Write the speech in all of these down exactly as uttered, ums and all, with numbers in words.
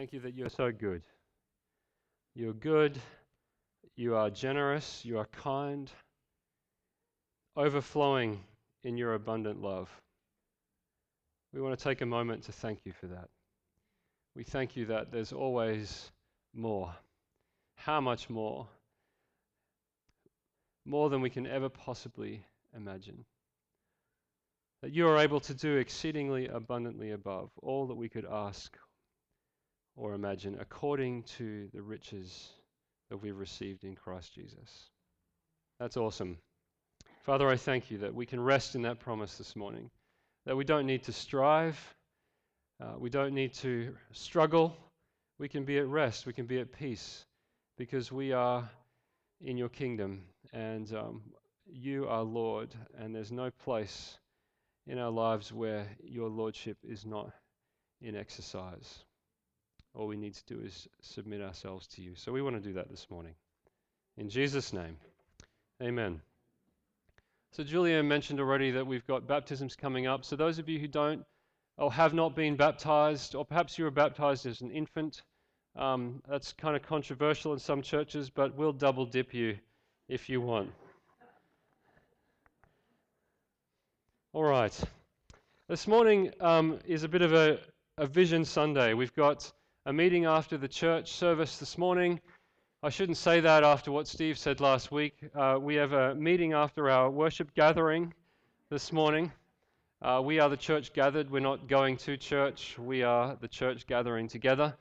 thank you that you're so good. You're good, you are generous, you are kind, overflowing in your abundant love. We want to take a moment to thank you for that. We thank you that there's always more. How much more? More than we can ever possibly imagine. That you are able to do exceedingly abundantly above all that we could ask or imagine, according to the riches that we've received in Christ Jesus. That's awesome. Father, I thank you that we can rest in that promise this morning, that we don't need to strive, uh, we don't need to struggle, we can be at rest, we can be at peace, because we are in your kingdom, and um, you are Lord, and there's no place in our lives where your lordship is not in exercise. All we need to do is submit ourselves to you. So we want to do that this morning. In Jesus' name, amen. So Julia mentioned already that we've got baptisms coming up. So those of you who don't or have not been baptized, or perhaps you were baptized as an infant, um, that's kind of controversial in some churches, but we'll double dip you if you want. All right. This morning um, is a bit of a, a Vision Sunday. We've got a meeting after the church service this morning. I shouldn't say that after what Steve said last week. Uh, we have a meeting after our worship gathering this morning. Uh, we are the church gathered. We're not going to church. We are the church gathering together.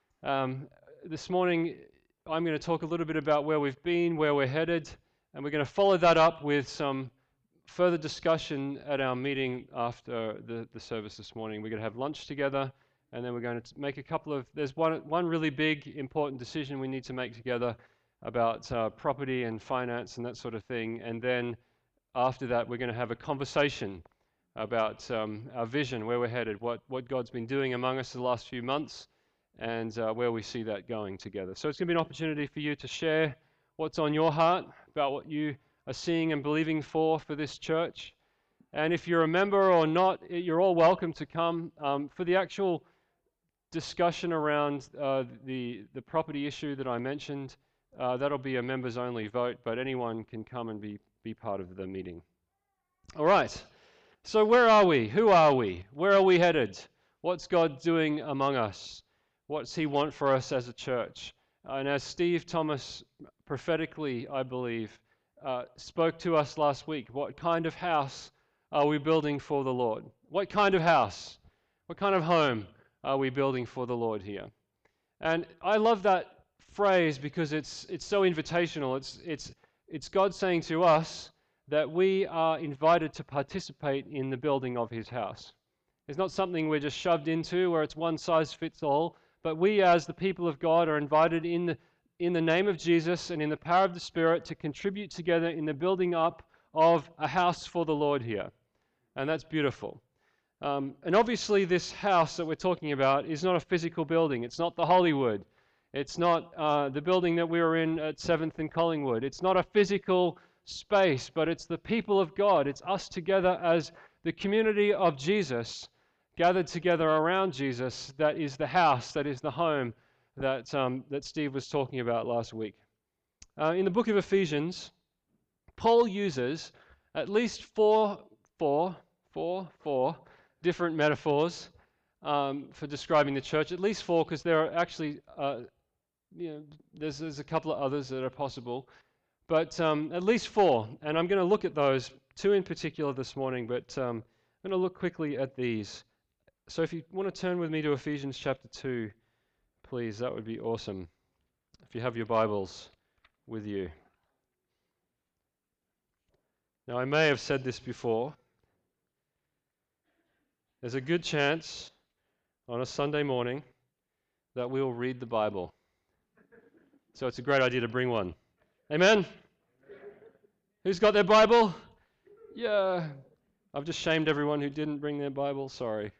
Um, this morning, I'm going to talk a little bit about where we've been, where we're headed, and we're going to follow that up with some further discussion at our meeting after the, the service this morning. We're going to have lunch together, and then we're going to make a couple of, there's one one really big, important decision we need to make together about uh, property and finance and that sort of thing. And then after that, we're going to have a conversation about um, our vision, where we're headed, what, what God's been doing among us the last few months, and uh, where we see that going together. So it's going to be an opportunity for you to share what's on your heart about what you are seeing and believing for for this church. And if you're a member or not, you're all welcome to come. Um, for the actual discussion around uh, the, the property issue that I mentioned, uh, that'll be a members-only vote, but anyone can come and be, be part of the meeting. All right, so where are we? Who are we? Where are we headed? What's God doing among us? What's He want for us as a church? And as Steve Thomas prophetically, I believe, uh, spoke to us last week, what kind of house are we building for the Lord? What kind of house? What kind of home are we building for the Lord here? And I love that phrase because it's it's so invitational. It's it's it's God saying to us that we are invited to participate in the building of His house. It's not something we're just shoved into where it's one size fits all, but we as the people of God are invited in the in the name of Jesus and in the power of the Spirit to contribute together in the building up of a house for the Lord here. And that's beautiful. Um, and obviously this house that we're talking about is not a physical building. It's not the Hollywood. It's not uh, the building that we were in at seventh and Collingwood. It's not a physical space, but it's the people of God. It's us together as the community of Jesus, gathered together around Jesus. That is the house, that is the home that, um, that Steve was talking about last week. Uh, in the book of Ephesians, Paul uses at least four, four, four, four, different metaphors um, for describing the church, at least four, because there are actually, uh, you know, there's, there's a couple of others that are possible, but um, at least four, and I'm going to look at those, two in particular this morning, but um, I'm going to look quickly at these. So if you want to turn with me to Ephesians chapter two, please, that would be awesome, if you have your Bibles with you. Now, I may have said this before. There's a good chance on a Sunday morning that we'll read the Bible. So it's a great idea to bring one. Amen? Who's got their Bible? Yeah. I've just shamed everyone who didn't bring their Bible. Sorry.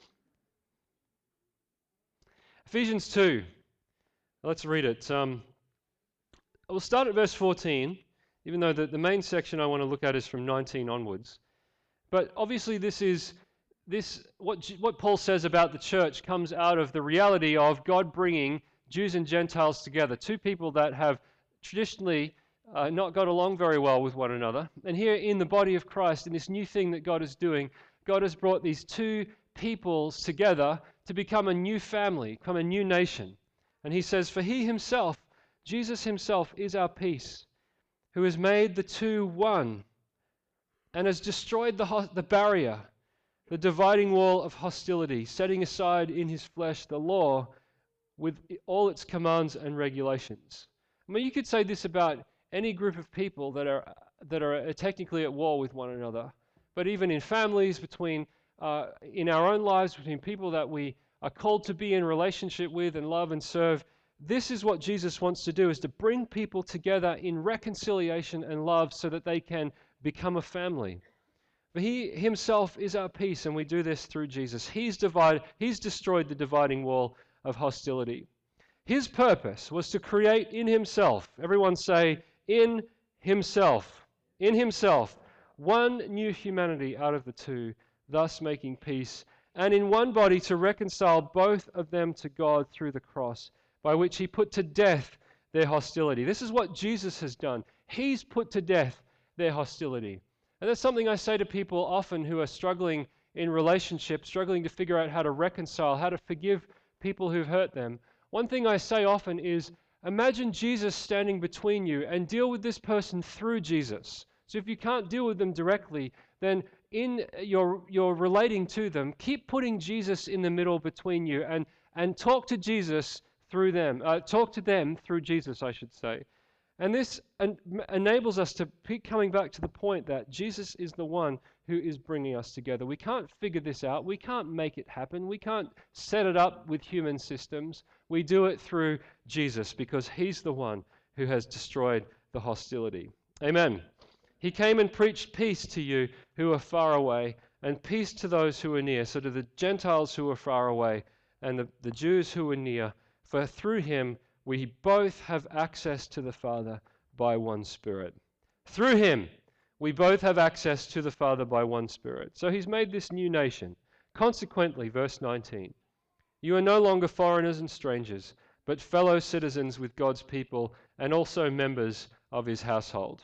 Ephesians two. Let's read it. Um, we'll start at verse fourteen, even though the, the main section I want to look at is from nineteen onwards. But obviously this is this what J- what Paul says about the church comes out of the reality of God bringing Jews and Gentiles together, two people that have traditionally uh, not got along very well with one another. And here in the body of Christ, in this new thing that God is doing, God has brought these two peoples together to become a new family, become a new nation. And he says, for he himself, Jesus himself, is our peace, who has made the two one and has destroyed the, ho- the barrier, the dividing wall of hostility, setting aside in his flesh the law with all its commands and regulations. I mean, you could say this about any group of people that are that are technically at war with one another, but even in families, between uh, in our own lives, between people that we are called to be in relationship with and love and serve, this is what Jesus wants to do: is to bring people together in reconciliation and love, so that they can become a family. But he himself is our peace, and we do this through Jesus. He's divided, he's destroyed the dividing wall of hostility. His purpose was to create in himself, everyone say, in himself, in himself, one new humanity out of the two, thus making peace, and in one body to reconcile both of them to God through the cross, by which he put to death their hostility. This is what Jesus has done. He's put to death their hostility. And that's something I say to people often who are struggling in relationships, struggling to figure out how to reconcile, how to forgive people who've hurt them. One thing I say often is, imagine Jesus standing between you and deal with this person through Jesus. So if you can't deal with them directly, then in your your relating to them, keep putting Jesus in the middle between you and, and talk to Jesus through them. Uh, talk to them through Jesus, I should say. And this en- enables us to keep coming back to the point that Jesus is the one who is bringing us together. We can't figure this out. We can't make it happen. We can't set it up with human systems. We do it through Jesus, because he's the one who has destroyed the hostility. Amen. He came and preached peace to you who are far away, and peace to those who are near. So to the Gentiles who are far away and the, the Jews who are near. For through him we both have access to the Father by one Spirit. Through him, we both have access to the Father by one Spirit. So he's made this new nation. Consequently, verse nineteen, you are no longer foreigners and strangers, but fellow citizens with God's people and also members of his household,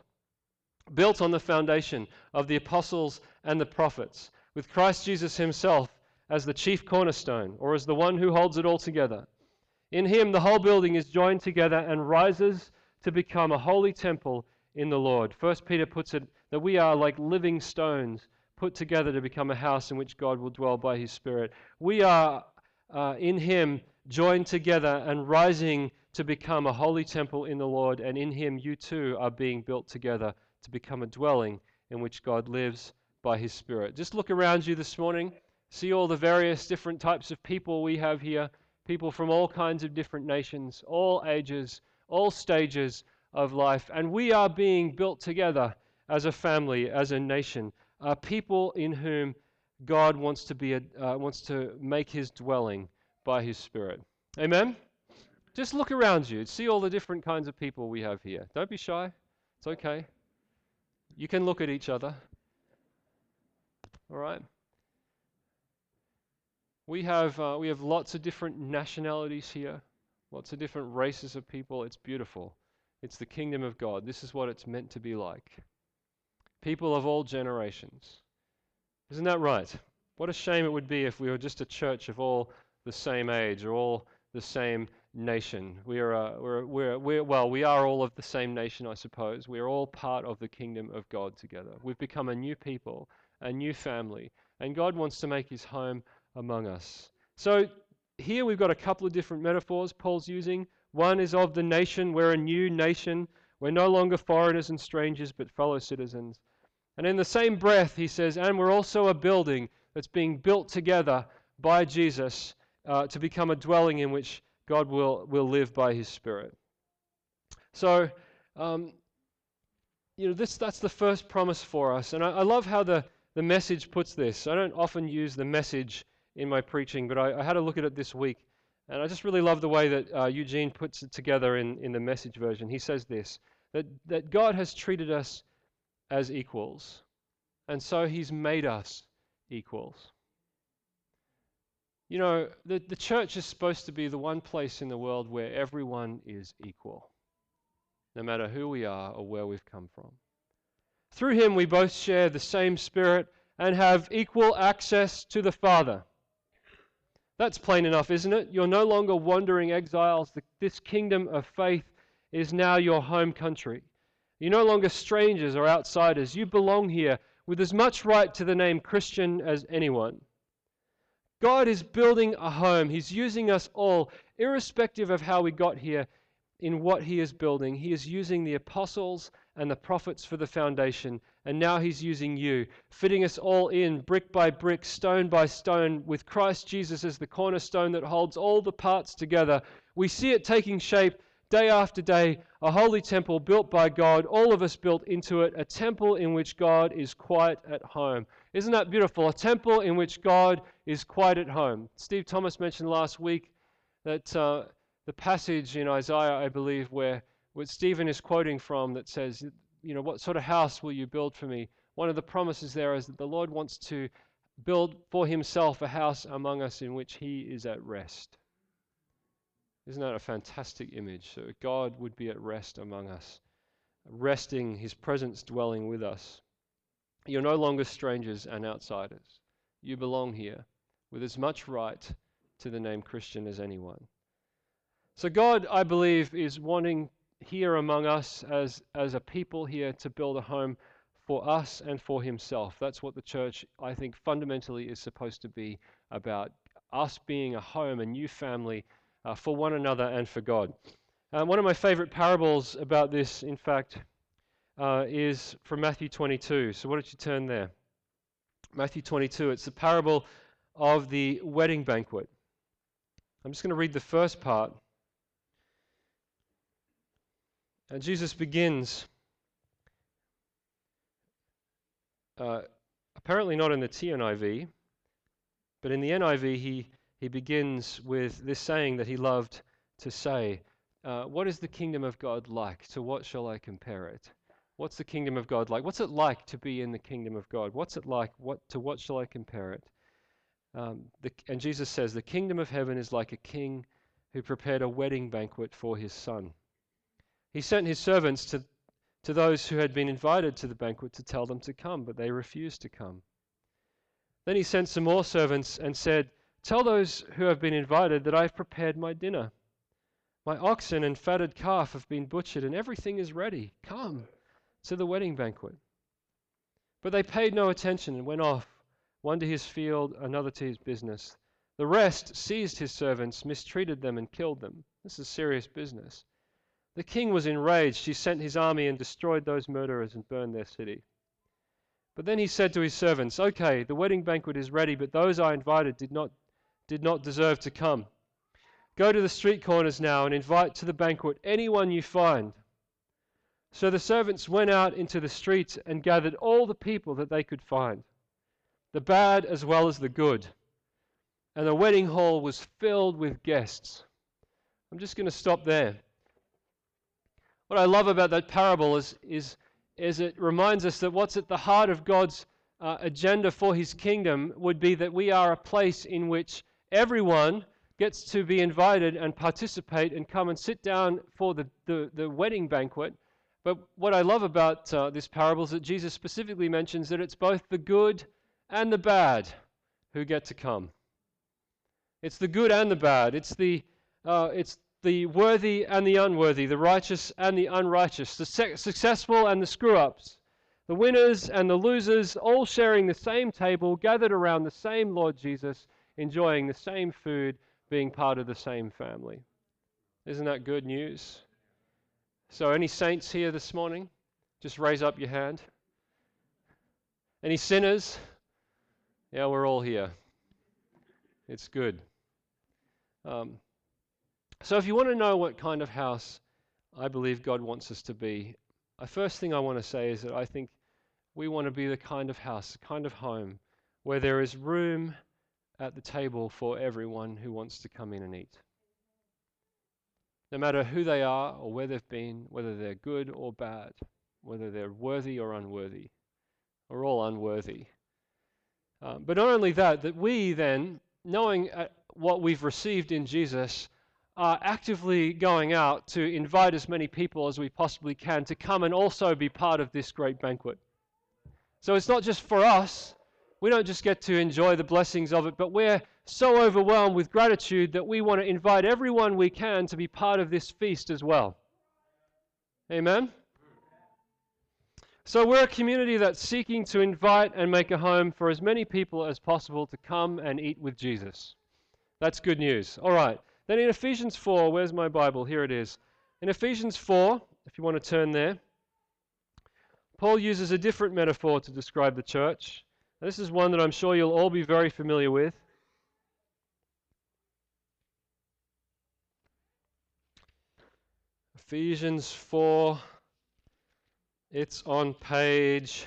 built on the foundation of the apostles and the prophets, with Christ Jesus himself as the chief cornerstone, or as the one who holds it all together. In him, the whole building is joined together and rises to become a holy temple in the Lord. First Peter puts it that we are like living stones put together to become a house in which God will dwell by his Spirit. We are uh, in him joined together and rising to become a holy temple in the Lord, and in him you too are being built together to become a dwelling in which God lives by his Spirit. Just look around you this morning. See all the various different types of people we have here. People from all kinds of different nations, all ages, all stages of life. And we are being built together as a family, as a nation, uh, people in whom God wants to be, a, uh, wants to make his dwelling by his Spirit. Amen? Just look around you. See all the different kinds of people we have here. Don't be shy. It's okay. You can look at each other. All right? We have uh, we have lots of different nationalities here, lots of different races of people. It's beautiful. It's the kingdom of God. This is what it's meant to be like. People of all generations. Isn't that right? What a shame it would be if we were just a church of all the same age or all the same nation. We are, uh, we're, we're, we're, well, we are all of the same nation, I suppose. We are all part of the kingdom of God together. We've become a new people, a new family, and God wants to make his home among us. So here we've got a couple of different metaphors Paul's using. One is of the nation. We're a new nation. We're no longer foreigners and strangers, but fellow citizens. And in the same breath, he says, and we're also a building that's being built together by Jesus uh, to become a dwelling in which God will, will live by his Spirit. So, um, you know, this that's the first promise for us. And I, I love how the, the Message puts this. I don't often use the Message in my preaching, but I, I had a look at it this week. And I just really love the way that uh, Eugene puts it together in, in the Message version. He says this, that, that God has treated us as equals, and so he's made us equals. You know, the, the church is supposed to be the one place in the world where everyone is equal, no matter who we are or where we've come from. Through him we both share the same Spirit and have equal access to the Father. That's plain enough, isn't it? You're no longer wandering exiles. This kingdom of faith is now your home country. You're no longer strangers or outsiders. You belong here with as much right to the name Christian as anyone. God is building a home. He's using us all, irrespective of how we got here, in what he is building. He is using the apostles and the prophets for the foundation, and now he's using you, fitting us all in brick by brick, stone by stone, with Christ Jesus as the cornerstone that holds all the parts together. We see it taking shape day after day, a holy temple built by God, all of us built into it, a temple in which God is quite at home. Isn't that beautiful? A temple in which God is quite at home. Steve Thomas mentioned last week that uh, the passage in Isaiah, I believe, where, where Stephen is quoting from that says, you know, what sort of house will you build for me? One of the promises there is that the Lord wants to build for himself a house among us in which he is at rest. Isn't that a fantastic image? So God would be at rest among us, resting, his presence dwelling with us. You're no longer strangers and outsiders. You belong here with as much right to the name Christian as anyone. So God, I believe, is wanting here among us as, as a people here to build a home for us and for himself. That's what the church, I think, fundamentally is supposed to be about. Us being a home, a new family uh, for one another and for God. Um, one of my favorite parables about this, in fact, uh, is from Matthew twenty-two. So why don't you turn there? Matthew twenty-two, it's the parable of the wedding banquet. I'm just going to read the first part. And Jesus begins, uh, apparently not in the T N I V, but in the N I V he, he begins with this saying that he loved to say, uh, what is the kingdom of God like? To what shall I compare it? What's the kingdom of God like? What's it like to be in the kingdom of God? What's it like? What to what shall I compare it? Um, the, and Jesus says, the kingdom of heaven is like a king who prepared a wedding banquet for his son. He sent his servants to, to those who had been invited to the banquet to tell them to come, but they refused to come. Then he sent some more servants and said, tell those who have been invited that I have prepared my dinner. My oxen and fatted calf have been butchered, and everything is ready. Come to the wedding banquet. But they paid no attention and went off, one to his field, another to his business. The rest seized his servants, mistreated them, and killed them. This is serious business. The king was enraged. He sent his army and destroyed those murderers and burned their city. But then he said to his servants, okay, the wedding banquet is ready, but those I invited did not, did not deserve to come. Go to the street corners now and invite to the banquet anyone you find. So the servants went out into the streets and gathered all the people that they could find, the bad as well as the good. And the wedding hall was filled with guests. I'm just going to stop there. What I love about that parable is, is, is it reminds us that what's at the heart of God's uh, agenda for his kingdom would be that we are a place in which everyone gets to be invited and participate and come and sit down for the, the, the wedding banquet. But what I love about uh, this parable is that Jesus specifically mentions that it's both the good and the bad who get to come. It's the good and the bad. It's the uh, it's the worthy and the unworthy, the righteous and the unrighteous, the se- successful and the screw-ups, the winners and the losers, all sharing the same table, gathered around the same Lord Jesus, enjoying the same food, being part of the same family. Isn't that good news? So any saints here this morning? Just raise up your hand. Any sinners? Yeah, we're all here. It's good. Um, so if you want to know what kind of house I believe God wants us to be, the first thing I want to say is that I think we want to be the kind of house, the kind of home where there is room at the table for everyone who wants to come in and eat. No matter who they are or where they've been, whether they're good or bad, whether they're worthy or unworthy, or all unworthy. Um, but not only that, that we then, knowing uh, what we've received in Jesus are actively going out to invite as many people as we possibly can to come and also be part of this great banquet. So it's not just for us. We don't just get to enjoy the blessings of it, but we're so overwhelmed with gratitude that we want to invite everyone we can to be part of this feast as well. Amen? So we're a community that's seeking to invite and make a home for as many people as possible to come and eat with Jesus. That's good news. All right. Then in Ephesians four, where's my Bible? Here it is. In Ephesians four, if you want to turn there, Paul uses a different metaphor to describe the church. This is one that I'm sure you'll all be very familiar with. Ephesians four, it's on page,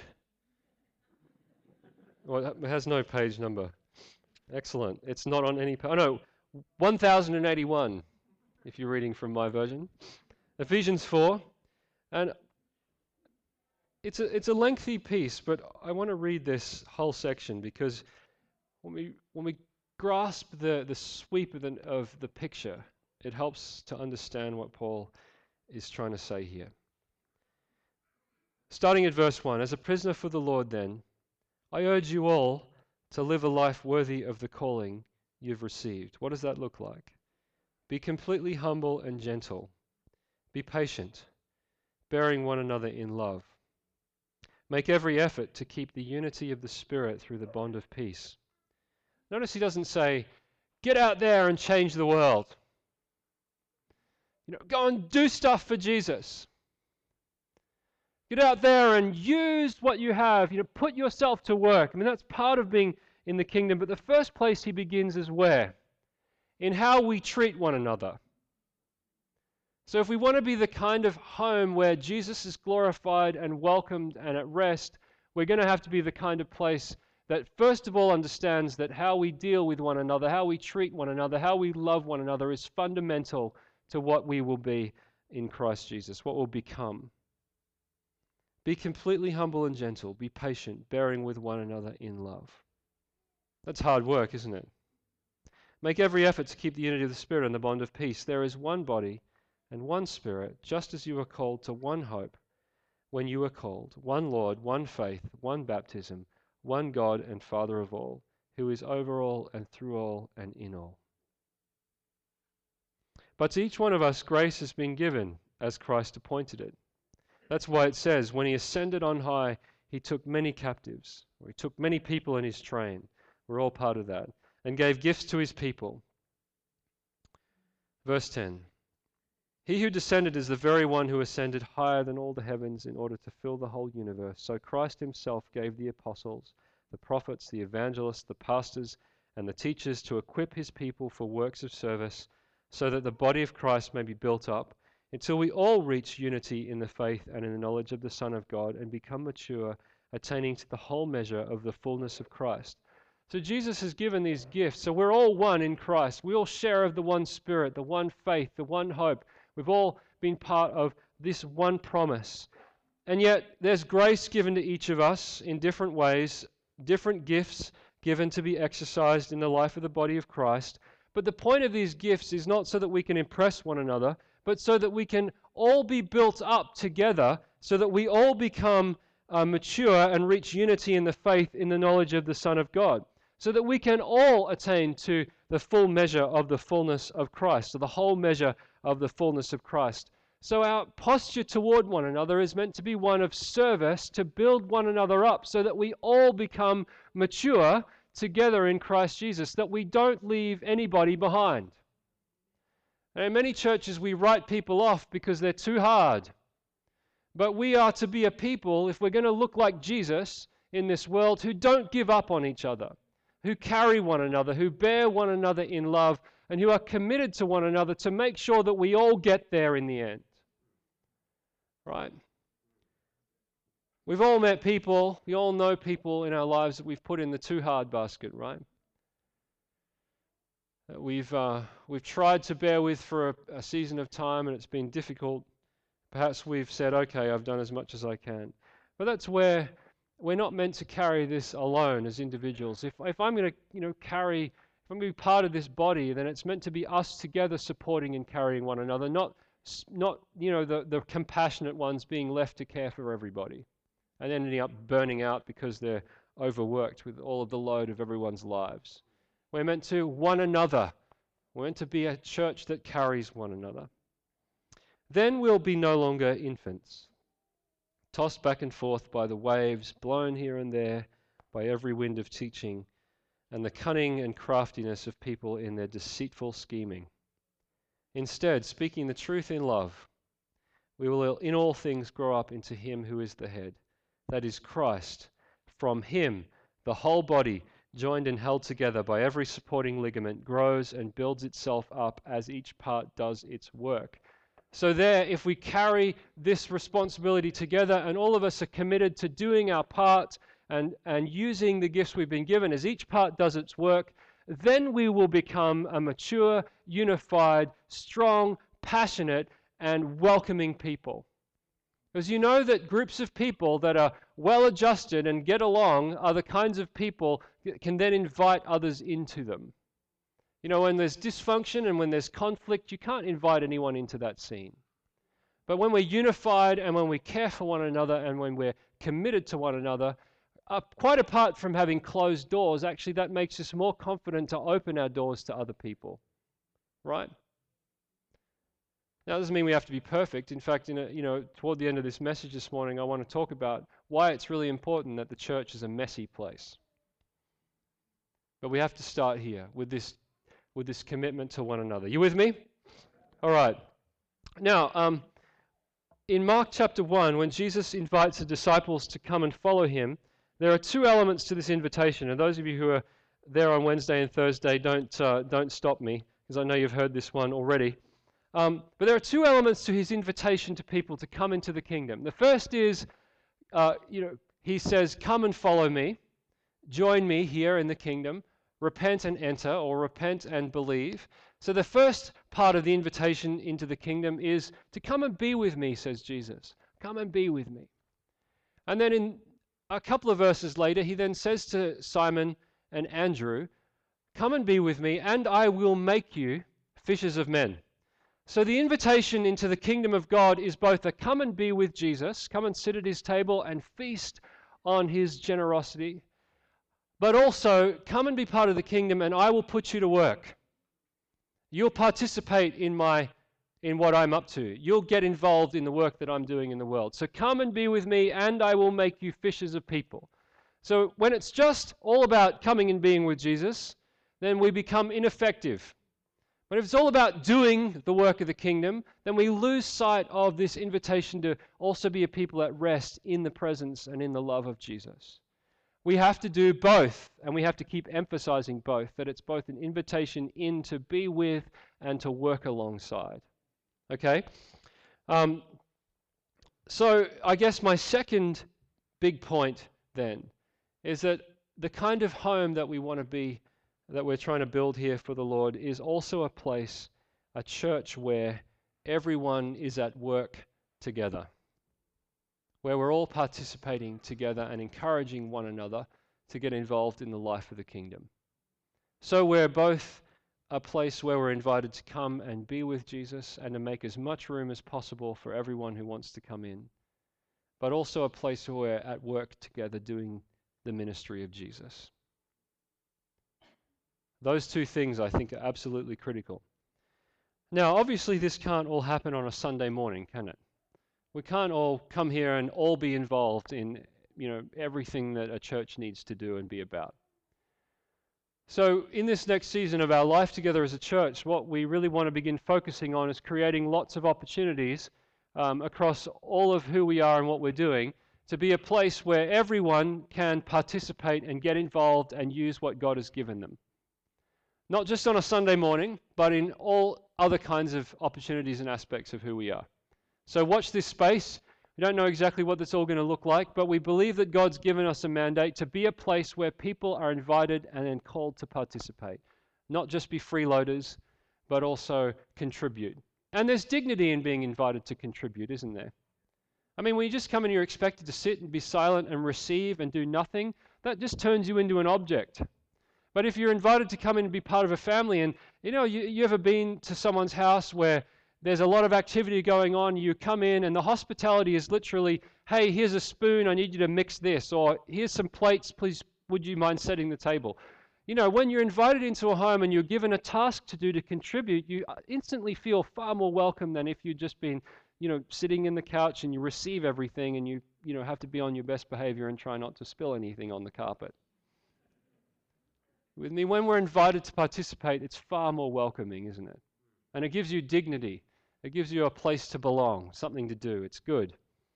well, it has no page number. Excellent. It's not on any page. Oh no, one thousand eighty-one, if you're reading from my version. Ephesians four, and it's a, it's a lengthy piece, but I want to read this whole section because when we when we grasp the, the sweep of the, of the picture, it helps to understand what Paul is trying to say here. Starting at verse one, as a prisoner for the Lord then, I urge you all to live a life worthy of the calling you've received. What does that look like? Be completely humble and gentle. Be patient, bearing one another in love. Make every effort to keep the unity of the Spirit through the bond of peace. Notice he doesn't say, get out there and change the world. You know, go and do stuff for Jesus. Get out there and use what you have. You know, put yourself to work. I mean, that's part of being in the kingdom. But the first place he begins is where? In how we treat one another. So if we want to be the kind of home where Jesus is glorified and welcomed and at rest, we're going to have to be the kind of place that first of all understands that how we deal with one another, how we treat one another, how we love one another is fundamental to what we will be in Christ Jesus, what we'll become. Be completely humble and gentle. Be patient, bearing with one another in love. That's hard work, isn't it? Make every effort to keep the unity of the Spirit and the bond of peace. There is one body and one Spirit, just as you were called to one hope when you were called, one Lord, one faith, one baptism, one God and Father of all, who is over all and through all and in all. But to each one of us grace has been given as Christ appointed it. That's why it says, when he ascended on high, he took many captives, or he took many people in his train. We're all part of that. And gave gifts to his people. Verse ten. He who descended is the very one who ascended higher than all the heavens in order to fill the whole universe. So Christ himself gave the apostles, the prophets, the evangelists, the pastors, and the teachers to equip his people for works of service, so that the body of Christ may be built up, until we all reach unity in the faith and in the knowledge of the Son of God and become mature, attaining to the whole measure of the fullness of Christ. So Jesus has given these gifts. So we're all one in Christ. We all share of the one Spirit, the one faith, the one hope. We've all been part of this one promise. And yet there's grace given to each of us in different ways, different gifts given to be exercised in the life of the body of Christ. But the point of these gifts is not so that we can impress one another, but so that we can all be built up together, so that we all become uh, mature and reach unity in the faith in the knowledge of the Son of God, so that we can all attain to the full measure of the fullness of Christ, or the whole measure of the fullness of Christ. So our posture toward one another is meant to be one of service, to build one another up, so that we all become mature together in Christ Jesus, that we don't leave anybody behind. And in many churches we write people off because they're too hard. But we are to be a people, if we're going to look like Jesus in this world, who don't give up on each other, who carry one another, who bear one another in love, and who are committed to one another to make sure that we all get there in the end. Right? We've all met people, we all know people in our lives that we've put in the too hard basket, right? That we've uh, we've tried to bear with for a, a season of time and it's been difficult. Perhaps we've said, okay, I've done as much as I can. But that's where we're not meant to carry this alone as individuals. If if I'm going to, you know, carry if I'm going to be part of this body, then it's meant to be us together supporting and carrying one another, not, not you know, the, the compassionate ones being left to care for everybody and ending up burning out because they're overworked with all of the load of everyone's lives. We're meant to one another. We're meant to be a church that carries one another. Then we'll be no longer infants, tossed back and forth by the waves, blown here and there by every wind of teaching, and the cunning and craftiness of people in their deceitful scheming. Instead, speaking the truth in love, we will in all things grow up into Him who is the head, that is Christ. From Him, the whole body, joined and held together by every supporting ligament, grows and builds itself up as each part does its work. So there, if we carry this responsibility together and all of us are committed to doing our part and, and using the gifts we've been given as each part does its work, then we will become a mature, unified, strong, passionate, and welcoming people. Because you know that groups of people that are well adjusted and get along are the kinds of people that can then invite others into them. You know, when there's dysfunction and when there's conflict, you can't invite anyone into that scene. But when we're unified and when we care for one another and when we're committed to one another, uh, quite apart from having closed doors, actually that makes us more confident to open our doors to other people. Right? Now, it doesn't mean we have to be perfect. In fact, in a, you know, toward the end of this message this morning, I want to talk about why it's really important that the church is a messy place. But we have to start here with this with this commitment to one another. You with me? All right. Now, um, in Mark chapter one, when Jesus invites the disciples to come and follow him, there are two elements to this invitation. And those of you who are there on Wednesday and Thursday, don't uh, don't stop me, because I know you've heard this one already. Um, but there are two elements to his invitation to people to come into the kingdom. The first is, uh, you know, he says, "Come and follow me, join me here in the kingdom. Repent and enter," or repent and believe. So the first part of the invitation into the kingdom is to come and be with me, says Jesus. Come and be with me. And then in a couple of verses later, he then says to Simon and Andrew, "Come and be with me, and I will make you fishers of men." So the invitation into the kingdom of God is both a come and be with Jesus, come and sit at his table and feast on his generosity, but also come and be part of the kingdom and I will put you to work. You'll participate in my in what I'm up to. You'll get involved in the work that I'm doing in the world. So come and be with me and I will make you fishers of people. So when it's just all about coming and being with Jesus, then we become ineffective. But if it's all about doing the work of the kingdom, then we lose sight of this invitation to also be a people at rest in the presence and in the love of Jesus. We have to do both, and we have to keep emphasizing both, that it's both an invitation in to be with and to work alongside. Okay? Um, so I guess my second big point then is that the kind of home that we want to be, that we're trying to build here for the Lord, is also a place, a church where everyone is at work together, where we're all participating together and encouraging one another to get involved in the life of the kingdom. So we're both a place where we're invited to come and be with Jesus and to make as much room as possible for everyone who wants to come in, but also a place where we're at work together doing the ministry of Jesus. Those two things, I think, are absolutely critical. Now, obviously, this can't all happen on a Sunday morning, can it? We can't all come here and all be involved in, you know, everything that a church needs to do and be about. So in this next season of our life together as a church, what we really want to begin focusing on is creating lots of opportunities um, across all of who we are and what we're doing to be a place where everyone can participate and get involved and use what God has given them. Not just on a Sunday morning, but in all other kinds of opportunities and aspects of who we are. So watch this space. We don't know exactly what this all going to look like, but we believe that God's given us a mandate to be a place where people are invited and then called to participate. Not just be freeloaders, but also contribute. And there's dignity in being invited to contribute, isn't there? I mean, when you just come and you're expected to sit and be silent and receive and do nothing, that just turns you into an object. But if you're invited to come in and be part of a family, and you know, you, you ever been to someone's house where there's a lot of activity going on, you come in and the hospitality is literally, hey, here's a spoon, I need you to mix this, or here's some plates, please, would you mind setting the table? You know, when you're invited into a home and you're given a task to do to contribute, you instantly feel far more welcome than if you'd just been, you know, sitting in the couch and you receive everything and you, you know, have to be on your best behavior and try not to spill anything on the carpet. With me, when we're invited to participate, it's far more welcoming, isn't it? And it gives you dignity. It gives you a place to belong, something to do. It's good.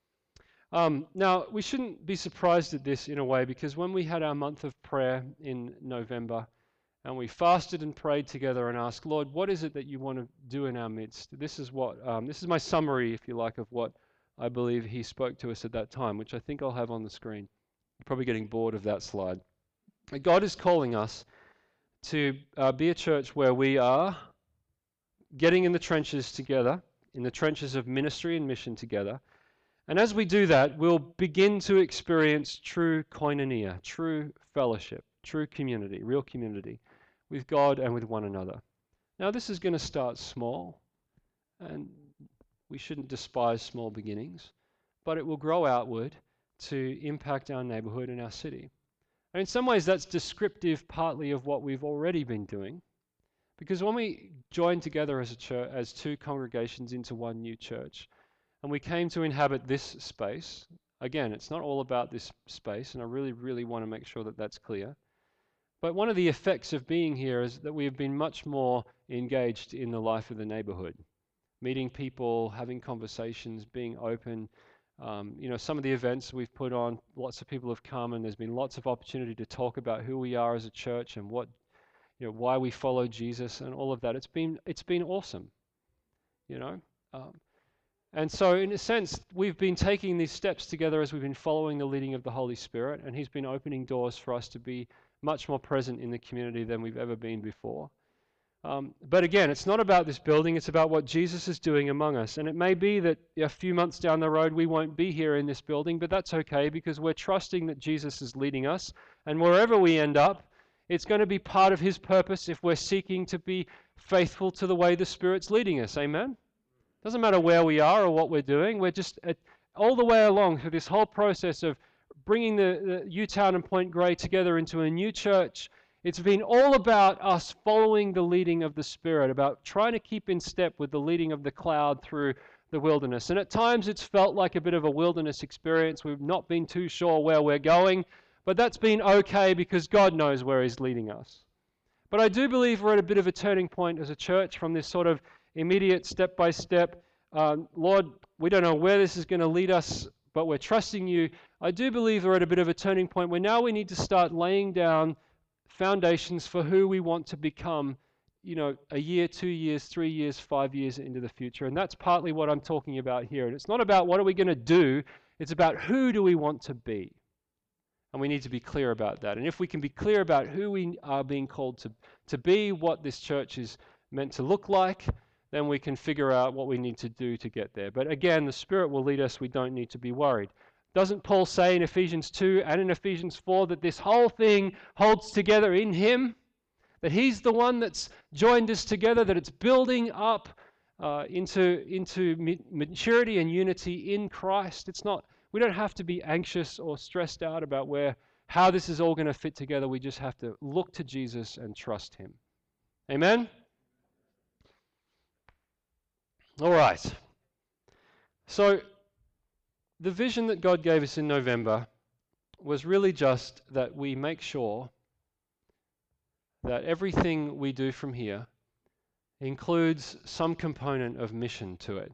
Um, now, we shouldn't be surprised at this in a way, because when we had our month of prayer in November and we fasted and prayed together and asked, Lord, what is it that you want to do in our midst? This is what um, this is my summary, if you like, of what I believe he spoke to us at that time, which I think I'll have on the screen. You're probably getting bored of that slide. God is calling us to uh, be a church where we are getting in the trenches together, in the trenches of ministry and mission together. And as we do that, we'll begin to experience true koinonia, true fellowship, true community, real community with God and with one another. Now, this is going to start small, and we shouldn't despise small beginnings, but it will grow outward to impact our neighborhood and our city. And in some ways, that's descriptive partly of what we've already been doing, because when we joined together as a church, as two congregations into one new church, and we came to inhabit this space, again, it's not all about this space, and I really, really want to make sure that that's clear. But one of the effects of being here is that we have been much more engaged in the life of the neighborhood, meeting people, having conversations, being open. Um, you know, some of the events we've put on, lots of people have come, and there's been lots of opportunity to talk about who we are as a church and what, you know, why we follow Jesus and all of that. It's been it's been awesome, you know. Um, and so, in a sense, we've been taking these steps together as we've been following the leading of the Holy Spirit, and He's been opening doors for us to be much more present in the community than we've ever been before. Um, but again, it's not about this building, it's about what Jesus is doing among us. And it may be that a few months down the road we won't be here in this building, but that's okay, because we're trusting that Jesus is leading us. And wherever we end up, it's going to be part of His purpose if we're seeking to be faithful to the way the Spirit's leading us. Amen? Doesn't matter where we are or what we're doing, we're just at, all the way along through this whole process of bringing the, the U-Town and Point Grey together into a new church. It's been all about us following the leading of the Spirit, about trying to keep in step with the leading of the cloud through the wilderness. And at times it's felt like a bit of a wilderness experience. We've not been too sure where we're going, but that's been okay because God knows where He's leading us. But I do believe we're at a bit of a turning point as a church from this sort of immediate step-by-step, um, Lord, we don't know where this is going to lead us, but we're trusting You. I do believe we're at a bit of a turning point where now we need to start laying down foundations for who we want to become, you know, a year, two years, three years, five years into the future. And that's partly what I'm talking about here. And it's not about what are we going to do, it's about who do we want to be. And we need to be clear about that. And if we can be clear about who we are being called to, to be, what this church is meant to look like, then we can figure out what we need to do to get there. But again, the Spirit will lead us. We don't need to be worried. Doesn't Paul say in Ephesians two and in Ephesians four that this whole thing holds together in Him? That He's the one that's joined us together, that it's building up uh, into, into maturity and unity in Christ. It's not, we don't have to be anxious or stressed out about where, how this is all going to fit together. We just have to look to Jesus and trust Him. Amen? All right. So, the vision that God gave us in November was really just that we make sure that everything we do from here includes some component of mission to it.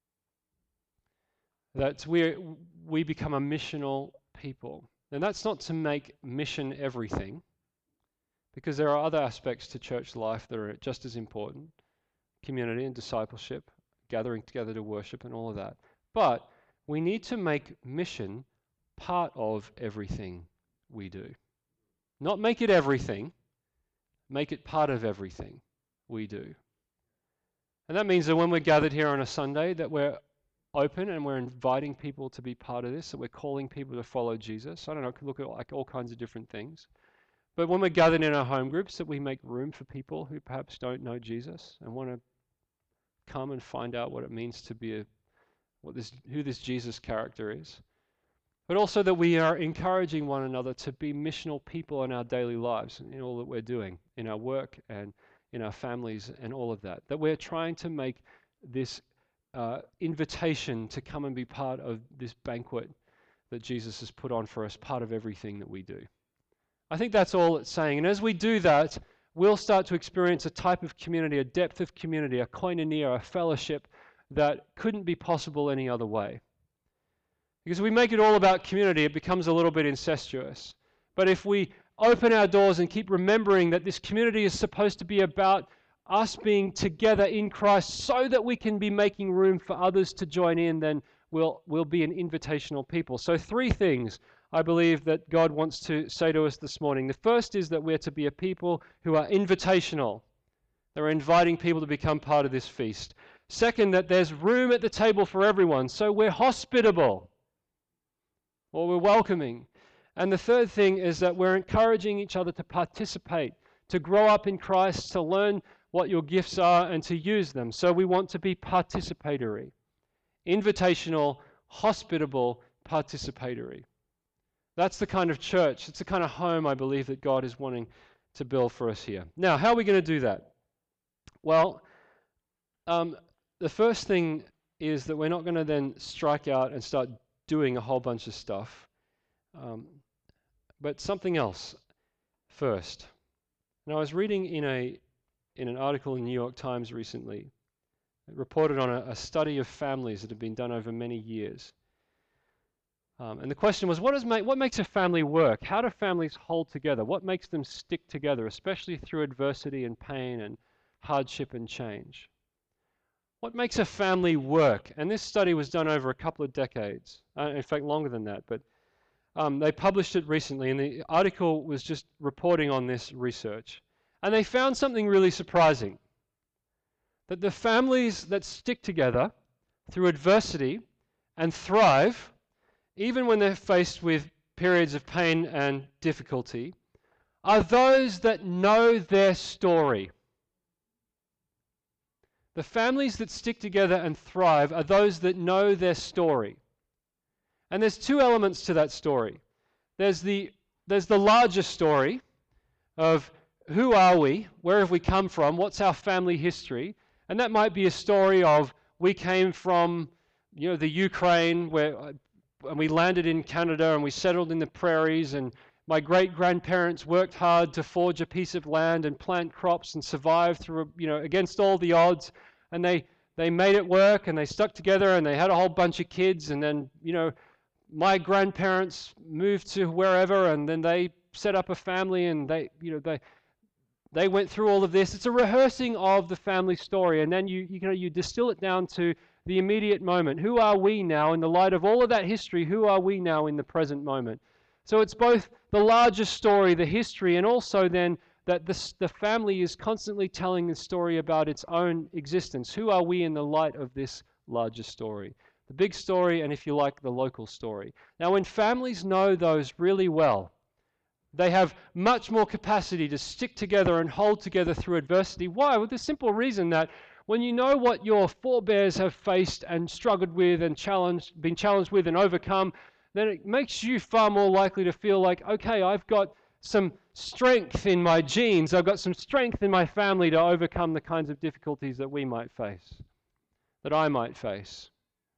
That we we become a missional people. And that's not to make mission everything, because there are other aspects to church life that are just as important. Community and discipleship, gathering together to worship and all of that. But we need to make mission part of everything we do. Not make it everything, make it part of everything we do. And that means that when we're gathered here on a Sunday, that we're open and we're inviting people to be part of this, that we're calling people to follow Jesus. I don't know, it could look at like all kinds of different things. But when we're gathered in our home groups, that we make room for people who perhaps don't know Jesus and want to come and find out what it means to be a, what this, who this Jesus character is. But also that we are encouraging one another to be missional people in our daily lives, in all that we're doing, in our work and in our families and all of that. That we're trying to make this uh, invitation to come and be part of this banquet that Jesus has put on for us, part of everything that we do. I think that's all it's saying. And as we do that, we'll start to experience a type of community, a depth of community, a koinonia, a fellowship that couldn't be possible any other way. Because if we make it all about community, it becomes a little bit incestuous. But if we open our doors and keep remembering that this community is supposed to be about us being together in Christ so that we can be making room for others to join in, then we'll, we'll be an invitational people. So three things I believe that God wants to say to us this morning. The first is that we're to be a people who are invitational. They're inviting people to become part of this feast. Second, that there's room at the table for everyone, so we're hospitable, or we're welcoming. And the third thing is that we're encouraging each other to participate, to grow up in Christ, to learn what your gifts are and to use them. So we want to be participatory, invitational, hospitable, participatory. That's the kind of church, it's the kind of home I believe that God is wanting to build for us here. Now, how are we going to do that? Well, um, the first thing is that we're not going to then strike out and start doing a whole bunch of stuff, um, but something else first. And I was reading in a in an article in the New York Times recently. It reported on a, a study of families that have been done over many years. Um, and the question was, what does make what makes a family work? How do families hold together? What makes them stick together, especially through adversity and pain and hardship and change? What makes a family work? And this study was done over a couple of decades, uh, in fact longer than that, but um, they published it recently, and the article was just reporting on this research. And they found something really surprising, that the families that stick together through adversity and thrive, even when they're faced with periods of pain and difficulty, are those that know their story. The families that stick together and thrive are those that know their story. And there's two elements to that story. There's the, there's the larger story of who are we, where have we come from, what's our family history, and that might be a story of we came from, you know, the Ukraine, where and we landed in Canada and we settled in the prairies, and my great-grandparents worked hard to forge a piece of land and plant crops and survive through, you know, against all the odds, and they they made it work and they stuck together and they had a whole bunch of kids, and then, you know, my grandparents moved to wherever and then they set up a family and they, you know, they they went through all of this. It's a rehearsing of the family story, and then you you know you distill it down to the immediate moment. Who are we now in the light of all of that history? Who are we now in the present moment? So it's both the larger story, the history, and also then that this, the family is constantly telling the story about its own existence. Who are we in the light of this larger story? The big story, and if you like, the local story. Now, when families know those really well, they have much more capacity to stick together and hold together through adversity. Why? With the simple reason that when you know what your forebears have faced and struggled with and challenged, been challenged with and overcome, then it makes you far more likely to feel like, okay, I've got some strength in my genes, I've got some strength in my family to overcome the kinds of difficulties that we might face, that I might face.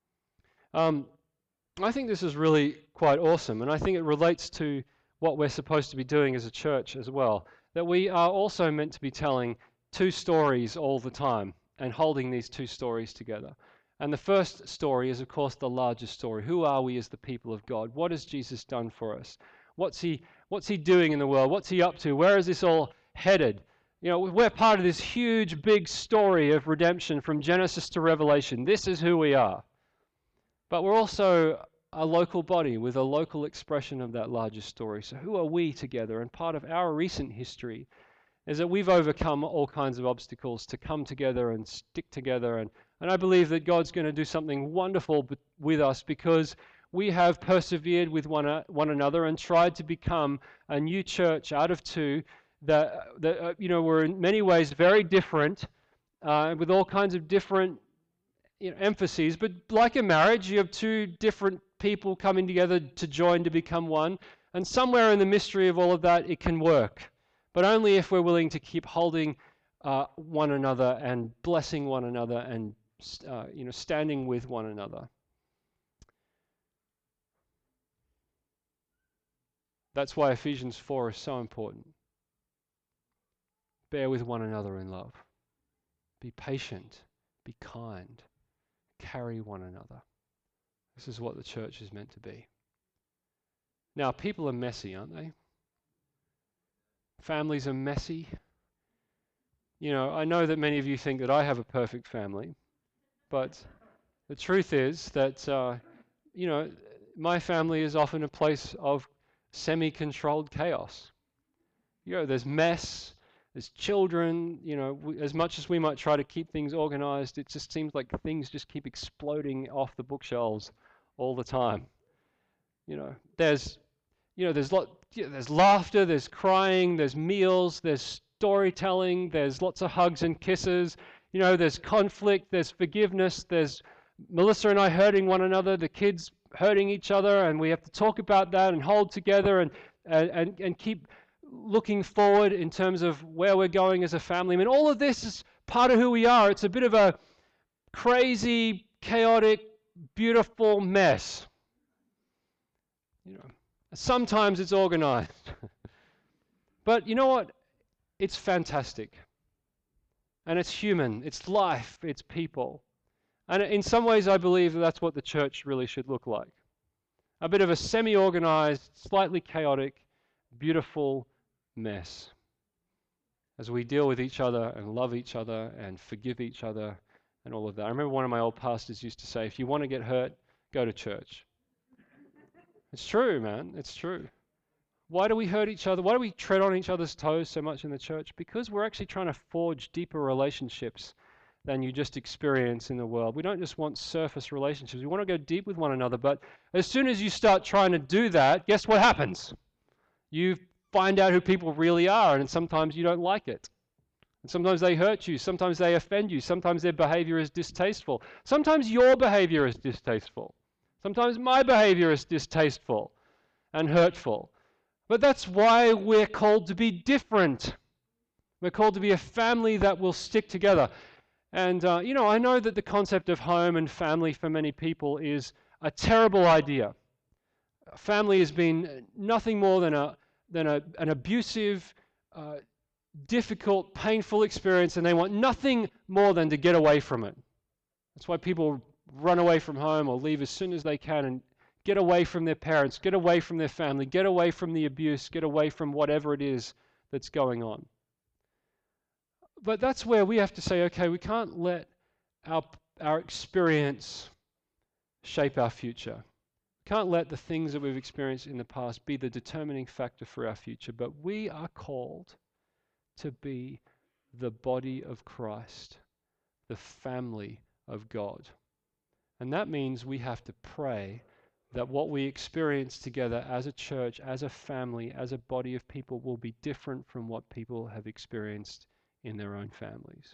Um, I think this is really quite awesome, and I think it relates to what we're supposed to be doing as a church as well, that we are also meant to be telling two stories all the time and holding these two stories together. And the first story is, of course, the largest story. Who are we as the people of God? What has Jesus done for us? What's he, what's he doing in the world? What's he up to? Where is this all headed? You know, we're part of this huge, big story of redemption from Genesis to Revelation. This is who we are. But we're also a local body with a local expression of that larger story. So who are we together? And part of our recent history is that we've overcome all kinds of obstacles to come together and stick together. And, and I believe that God's going to do something wonderful b- with us because we have persevered with one, uh, one another and tried to become a new church out of two that, that uh, you know, were in many ways very different, uh, with all kinds of different, you know, emphases. But like a marriage, you have two different people coming together to join to become one. And somewhere in the mystery of all of that, it can work. But only if we're willing to keep holding uh, one another and blessing one another and uh, you know, standing with one another. That's why Ephesians four is so important. Bear with one another in love. Be patient. Be kind. Carry one another. This is what the church is meant to be. Now, people are messy, aren't they? Families are messy. You know, I know that many of you think that I have a perfect family, but the truth is that, uh, you know, my family is often a place of semi-controlled chaos. You know, there's mess, there's children, you know, we, as much as we might try to keep things organized, it just seems like things just keep exploding off the bookshelves all the time. You know, there's, you know, there's lot, you know, there's laughter, there's crying, there's meals, there's storytelling, there's lots of hugs and kisses, you know, there's conflict, there's forgiveness, there's Melissa and I hurting one another, the kids hurting each other, and we have to talk about that and hold together and and and keep looking forward in terms of where we're going as a family. I mean, all of this is part of who we are. It's a bit of a crazy, chaotic, beautiful mess. You know, sometimes it's organized. But you know what? It's fantastic. And it's human. It's life. It's people. And in some ways, I believe that that's what the church really should look like. A bit of a semi-organized, slightly chaotic, beautiful mess as we deal with each other and love each other and forgive each other and all of that. I remember one of my old pastors used to say, if you want to get hurt, go to church. It's true, man. It's true. Why do we hurt each other? Why do we tread on each other's toes so much in the church? Because we're actually trying to forge deeper relationships than you just experience in the world. We don't just want surface relationships. We want to go deep with one another. But as soon as you start trying to do that, guess what happens? You find out who people really are, and sometimes you don't like it. And sometimes they hurt you. Sometimes they offend you. Sometimes their behavior is distasteful. Sometimes your behavior is distasteful. Sometimes my behavior is distasteful and hurtful. But that's why we're called to be different. We're called to be a family that will stick together. And, uh, you know, I know that the concept of home and family for many people is a terrible idea. Family has been nothing more than a than a, an abusive, uh, difficult, painful experience, and they want nothing more than to get away from it. That's why people run away from home or leave as soon as they can and get away from their parents, get away from their family, get away from the abuse, get away from whatever it is that's going on. But that's where we have to say, okay, we can't let our our experience shape our future. We can't let the things that we've experienced in the past be the determining factor for our future, but we are called to be the body of Christ, the family of God. And that means we have to pray that what we experience together as a church, as a family, as a body of people will be different from what people have experienced in their own families.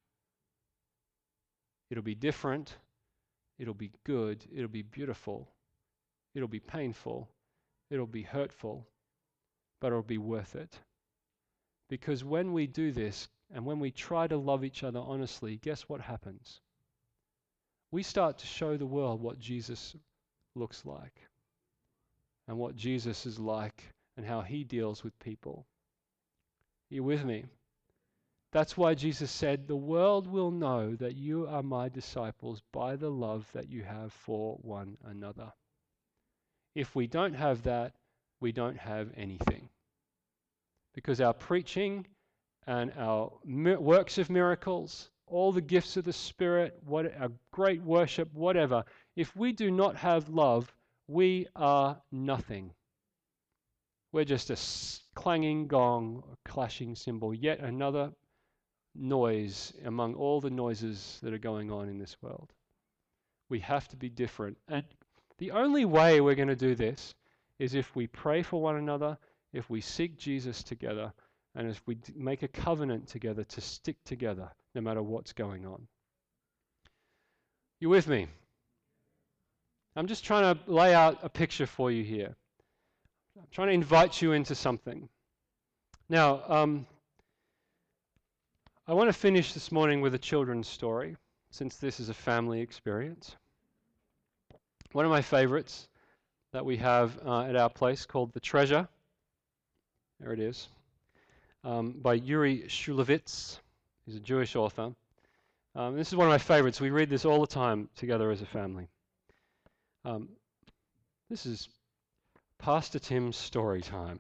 It'll be different, it'll be good, it'll be beautiful, it'll be painful, it'll be hurtful, but it'll be worth it. Because when we do this, and when we try to love each other honestly, guess what happens? We start to show the world what Jesus looks like, and what Jesus is like, and how he deals with people. Are you with me? That's why Jesus said, the world will know that you are my disciples by the love that you have for one another. If we don't have that, we don't have anything. Because our preaching and our mi- works of miracles, all the gifts of the Spirit, what our great worship, whatever, if we do not have love, we are nothing. We're just a s- clanging gong, a clashing cymbal, yet another noise among all the noises that are going on in this world. We have to be different. And The only way we're going to do this is if we pray for one another, if we seek Jesus together, and if we d- make a covenant together to stick together no matter what's going on. You with me? I'm just trying to lay out a picture for you here. I'm trying to invite you into something. Now, um, I want to finish this morning with a children's story, since this is a family experience. One of my favorites that we have uh, at our place called The Treasure. There it is. Um, by Yuri Shulevitz. He's a Jewish author. Um, this is one of my favorites. We read this all the time together as a family. Um, this is Pastor Tim's story time.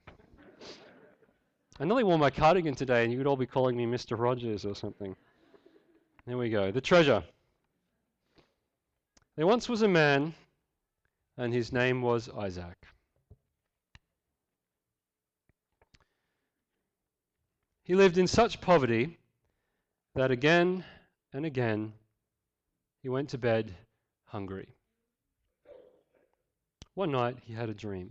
I nearly wore my cardigan today and you would all be calling me Mister Rogers or something. There we go. The Treasure. There once was a man and his name was Isaac. He lived in such poverty that again and again he went to bed hungry. One night he had a dream.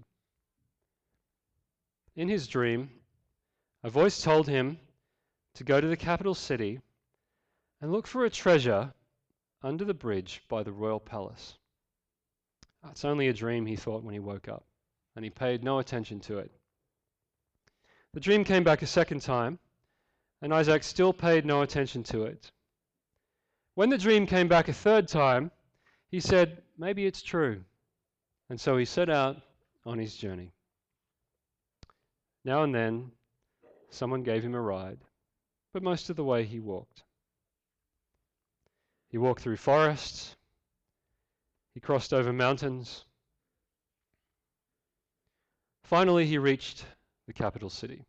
In his dream, a voice told him to go to the capital city and look for a treasure under the bridge by the royal palace. It's only a dream, he thought when he woke up, and he paid no attention to it. The dream came back a second time, and Isaac still paid no attention to it. When the dream came back a third time, he said, maybe it's true. And so he set out on his journey. Now and then, someone gave him a ride, but most of the way he walked. He walked through forests. He crossed over mountains. Finally, he reached the capital city.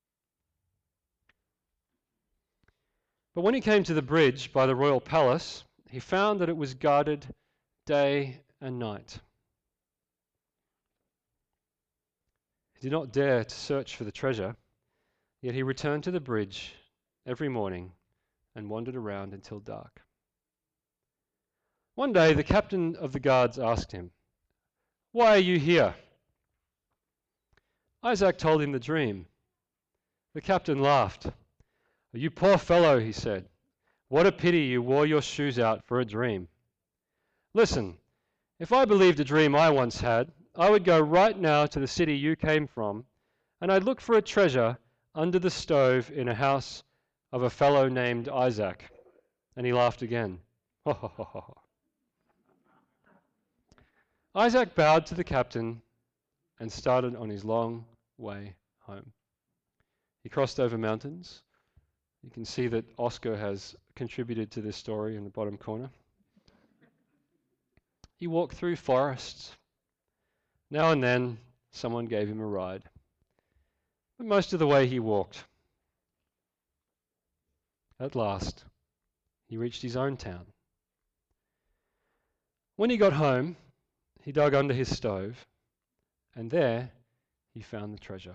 But when he came to the bridge by the royal palace, he found that it was guarded day and night. He did not dare to search for the treasure, yet he returned to the bridge every morning and wandered around until dark. One day, the captain of the guards asked him, "Why are you here?" Isaac told him the dream. The captain laughed. "You poor fellow," he said. "What a pity you wore your shoes out for a dream. Listen, if I believed a dream I once had, I would go right now to the city you came from, and I'd look for a treasure under the stove in a house of a fellow named Isaac." And he laughed again. Ho, ho, ho, ho. Isaac bowed to the captain and started on his long way home. He crossed over mountains. You can see that Oscar has contributed to this story in the bottom corner. He walked through forests. Now and then, someone gave him a ride. But most of the way he walked. At last, he reached his own town. When he got home, he dug under his stove, and there he found the treasure.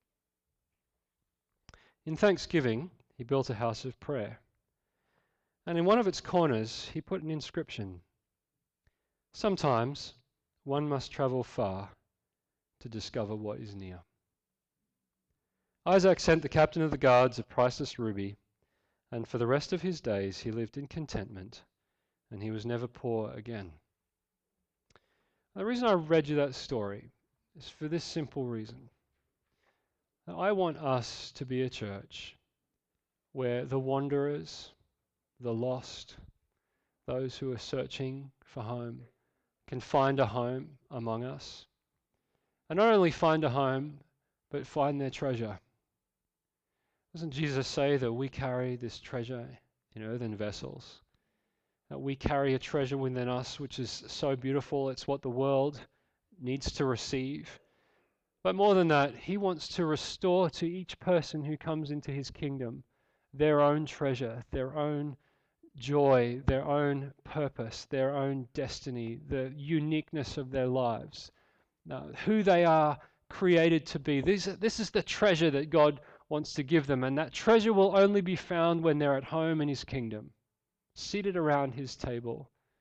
In thanksgiving, he built a house of prayer. And in one of its corners, he put an inscription. Sometimes one must travel far to discover what is near. Isaac sent the captain of the guards a priceless ruby, and for the rest of his days he lived in contentment, and he was never poor again. The reason I read you that story is for this simple reason. I want us to be a church where the wanderers, the lost, those who are searching for home, can find a home among us. And not only find a home, but find their treasure. Doesn't Jesus say that we carry this treasure in earthen vessels? That we carry a treasure within us which is so beautiful, it's what the world needs to receive. But more than that, he wants to restore to each person who comes into his kingdom their own treasure, their own joy, their own purpose, their own destiny, the uniqueness of their lives, uh, who they are created to be. This, this is the treasure that God wants to give them, and that treasure will only be found when they're at home in his kingdom, seated around his table,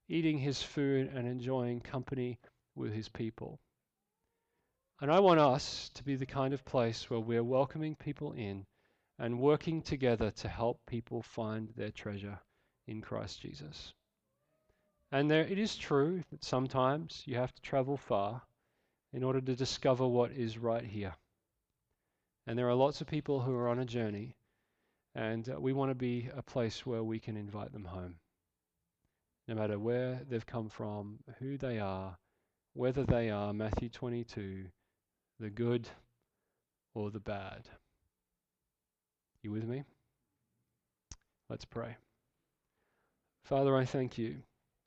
eating his food and enjoying company with his people. And I want us to be the kind of place where we're welcoming people in and working together to help people find their treasure in Christ Jesus. And there, it is true that sometimes you have to travel far in order to discover what is right here. And there are lots of people who are on a journey, and uh, we want to be a place where we can invite them home. No matter where they've come from, who they are, whether they are, Matthew twenty-two, the good or the bad. You with me? Let's pray. Father, I thank you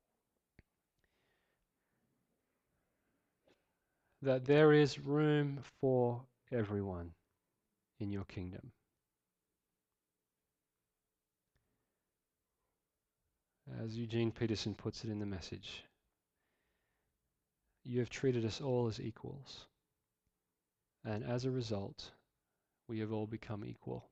that there is room for everyone in your kingdom. As Eugene Peterson puts it in the message, you have treated us all as equals, and as a result, we have all become equal.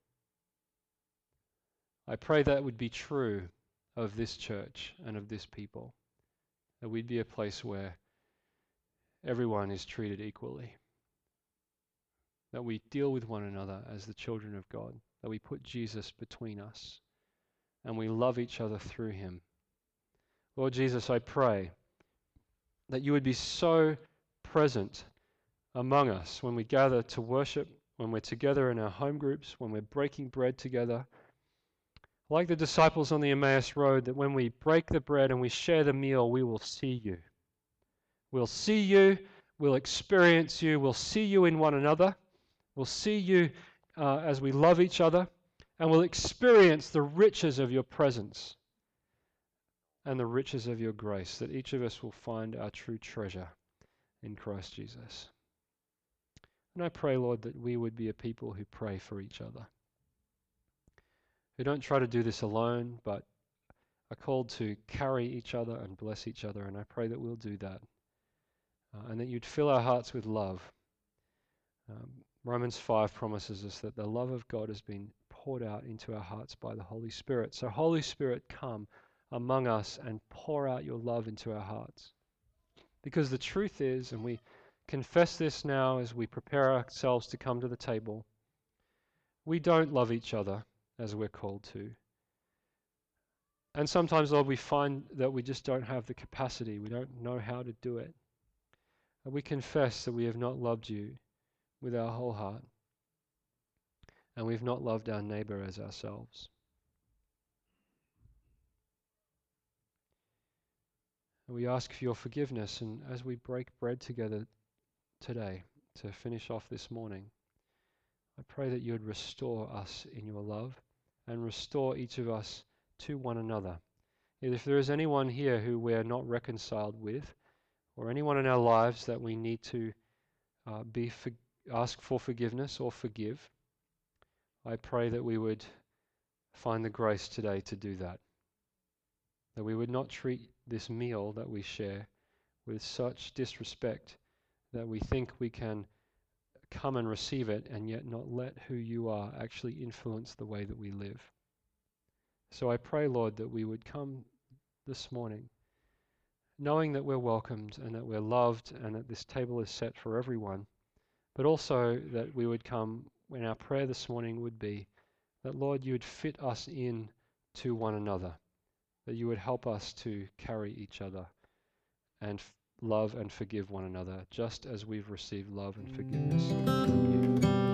I pray that would be true of this church and of this people, that we'd be a place where everyone is treated equally, that we deal with one another as the children of God, that we put Jesus between us, and we love each other through him. Lord Jesus, I pray that you would be so present among us when we gather to worship, when we're together in our home groups, when we're breaking bread together. Like the disciples on the Emmaus Road, that when we break the bread and we share the meal, we will see you. We'll see you, we'll experience you, we'll see you in one another, we'll see you uh, as we love each other, and we'll experience the riches of your presence and the riches of your grace, that each of us will find our true treasure in Christ Jesus. And I pray, Lord, that we would be a people who pray for each other, who don't try to do this alone, but are called to carry each other and bless each other. And I pray that we'll do that, uh, and that you'd fill our hearts with love. Um, Romans five promises us that the love of God has been poured out into our hearts by the Holy Spirit. So Holy Spirit, come among us and pour out your love into our hearts. Because the truth is, and we confess this now as we prepare ourselves to come to the table, we don't love each other as we're called to. And sometimes, Lord, we find that we just don't have the capacity. We don't know how to do it. And we confess that we have not loved you with our whole heart. And we've not loved our neighbor as ourselves. And we ask for your forgiveness. And as we break bread together today to finish off this morning, I pray that you would restore us in your love and restore each of us to one another. And if there is anyone here who we are not reconciled with, or anyone in our lives that we need to uh, be for, ask for forgiveness or forgive, I pray that we would find the grace today to do that. That we would not treat this meal that we share with such disrespect that we think we can come and receive it and yet not let who you are actually influence the way that we live. So I pray, Lord, that we would come this morning knowing that we're welcomed and that we're loved and that this table is set for everyone, but also that we would come when our prayer this morning would be that, Lord, you would fit us in to one another, that you would help us to carry each other and f- love and forgive one another, just as we've received love and forgiveness from you.